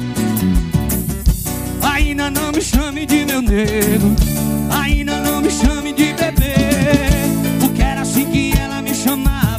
Ainda não me chame de meu nego, ainda não me chame de bebê, porque era assim que ela me chamava.